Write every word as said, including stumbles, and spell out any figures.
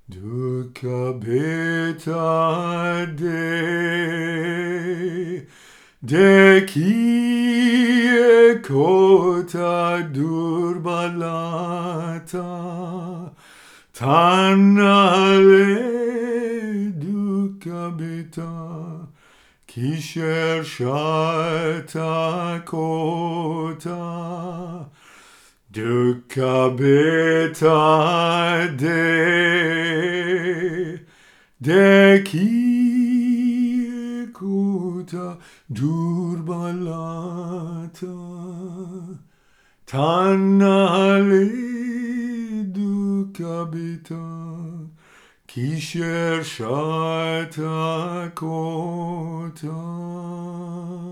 Dukkha beta de Dekhiye kota durbalata Tanale dukkha beta Kisher shata kota Dukkha beta de Dekhi kuta durbalata Tanale dukkha beta Kisher shata kota